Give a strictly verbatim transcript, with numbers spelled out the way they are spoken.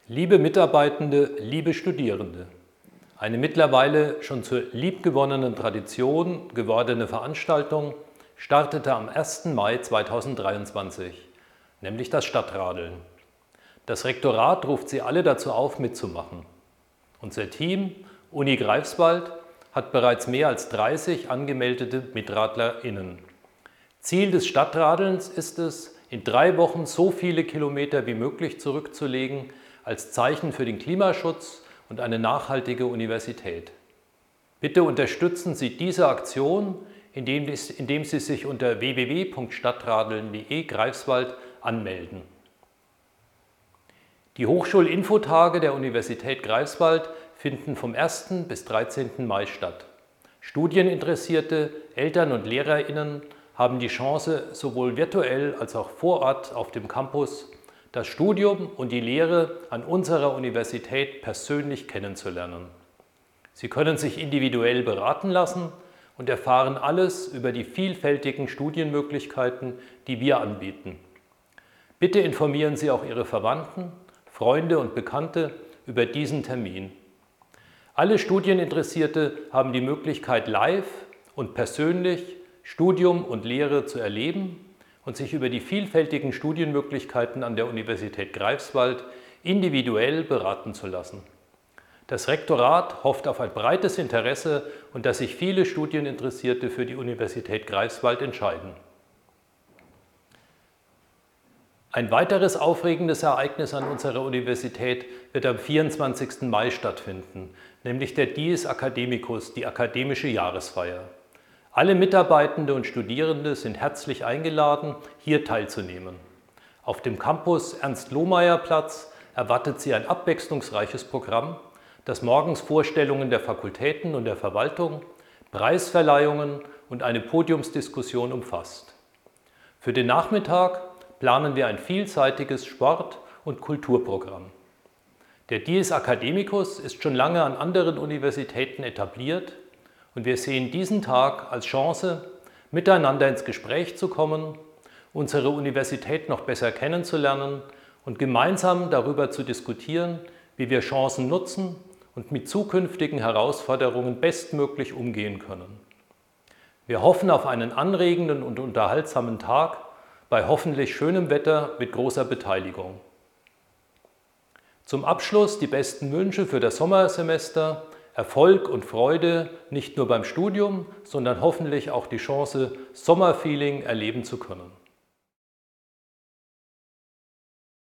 Liebe Mitarbeitende, liebe Studierende, eine mittlerweile schon zur liebgewonnenen Tradition gewordene Veranstaltung startete am ersten Mai zweitausenddreiundzwanzig, nämlich das Stadtradeln. Das Rektorat ruft Sie alle dazu auf, mitzumachen. Unser Team, Uni Greifswald, hat bereits mehr als dreißig angemeldete MitradlerInnen. Ziel des Stadtradelns ist es, in drei Wochen so viele Kilometer wie möglich zurückzulegen, als Zeichen für den Klimaschutz und eine nachhaltige Universität. Bitte unterstützen Sie diese Aktion, indem, indem Sie sich unter w w w punkt stadtradeln punkt de Greifswald anmelden. Die Hochschulinfotage der Universität Greifswald finden vom ersten bis dreizehnten Mai statt. Studieninteressierte, Eltern und LehrerInnen haben die Chance, sowohl virtuell als auch vor Ort auf dem Campus das Studium und die Lehre an unserer Universität persönlich kennenzulernen. Sie können sich individuell beraten lassen und erfahren alles über die vielfältigen Studienmöglichkeiten, die wir anbieten. Bitte informieren Sie auch Ihre Verwandten, Freunde und Bekannte über diesen Termin. Alle Studieninteressierte haben die Möglichkeit, live und persönlich Studium und Lehre zu erleben und sich über die vielfältigen Studienmöglichkeiten an der Universität Greifswald individuell beraten zu lassen. Das Rektorat hofft auf ein breites Interesse und dass sich viele Studieninteressierte für die Universität Greifswald entscheiden. Ein weiteres aufregendes Ereignis an unserer Universität wird am vierundzwanzigsten Mai stattfinden, nämlich der Dies Academicus, die akademische Jahresfeier. Alle Mitarbeitende und Studierende sind herzlich eingeladen, hier teilzunehmen. Auf dem Campus Ernst-Lohmeyer-Platz erwartet Sie ein abwechslungsreiches Programm, das morgens Vorstellungen der Fakultäten und der Verwaltung, Preisverleihungen und eine Podiumsdiskussion umfasst. Für den Nachmittag planen wir ein vielseitiges Sport- und Kulturprogramm. Der Dies Academicus ist schon lange an anderen Universitäten etabliert und wir sehen diesen Tag als Chance, miteinander ins Gespräch zu kommen, unsere Universität noch besser kennenzulernen und gemeinsam darüber zu diskutieren, wie wir Chancen nutzen und mit zukünftigen Herausforderungen bestmöglich umgehen können. Wir hoffen auf einen anregenden und unterhaltsamen Tag bei hoffentlich schönem Wetter mit großer Beteiligung. Zum Abschluss die besten Wünsche für das Sommersemester, Erfolg und Freude nicht nur beim Studium, sondern hoffentlich auch die Chance, Sommerfeeling erleben zu können.